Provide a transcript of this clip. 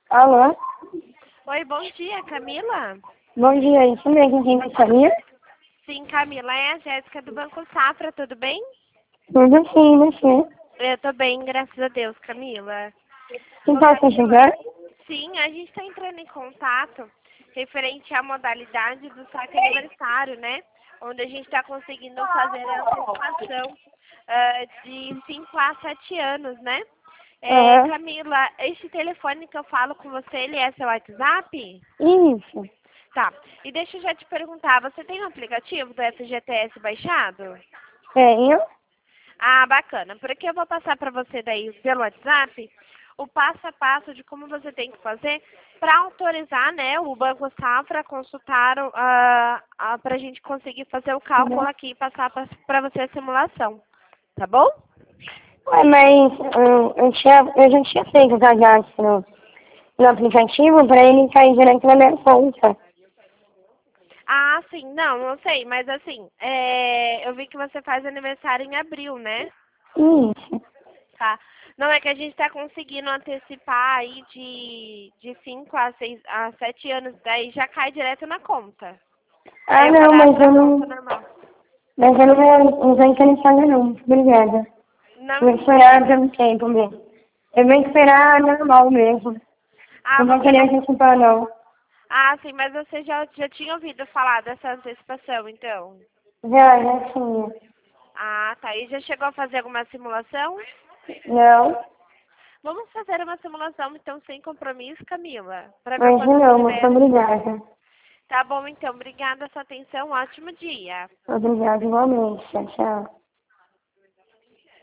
Alô? Oi, bom dia, Camila? Bom dia, isso mesmo, quem gostaria? Sim, Camila, é a Jéssica do Banco Safra, tudo bem? Tudo sim, você? Eu tô bem, graças a Deus, Camila. Quem Ô, posso Camila, ajudar? sim, a gente está entrando em contato referente à modalidade do saque aniversário, né? Onde a gente está conseguindo fazer a antecipação de 5 a 7 anos, né? Aham. Camila, esse telefone que eu falo com você, ele é seu WhatsApp? Isso. Tá. E deixa eu já te perguntar, você tem um aplicativo do FGTS baixado? Tenho. Ah, bacana. Porque eu vou passar para você daí pelo WhatsApp o passo a passo de como você tem que fazer para autorizar, né, o Banco Safra a consultar para a gente conseguir fazer o cálculo aqui e passar para você a simulação. Tá bom? Ué, mas eu já tinha feito o cadastro no aplicativo para ele cair direto na minha conta. Ah, sim. Não sei. Mas assim, eu vi que você faz aniversário em abril, né? Isso. Tá. Não, é que a gente está conseguindo antecipar aí de 5 a 6 a 7 anos, daí já cai direto na conta. Ah, Aí eu não, cadastro a conta normal. mas eu não vou interessada não. Obrigada. Não, Vou esperar pelo tempo mesmo. Eu vou esperar normal mesmo. ah, Não vou você querer não. antecipar não. Ah, sim, mas você já tinha ouvido falar dessa antecipação, então? Já tinha. Ah, tá. E já chegou a fazer alguma simulação? Não, Vamos fazer uma simulação, então, sem compromisso, Camila, para ver hoje quanto não, você muito ganha. obrigada. Tá bom, então. Obrigada pela sua atenção. Ótimo dia. Obrigada igualmente. Tchau, tchau.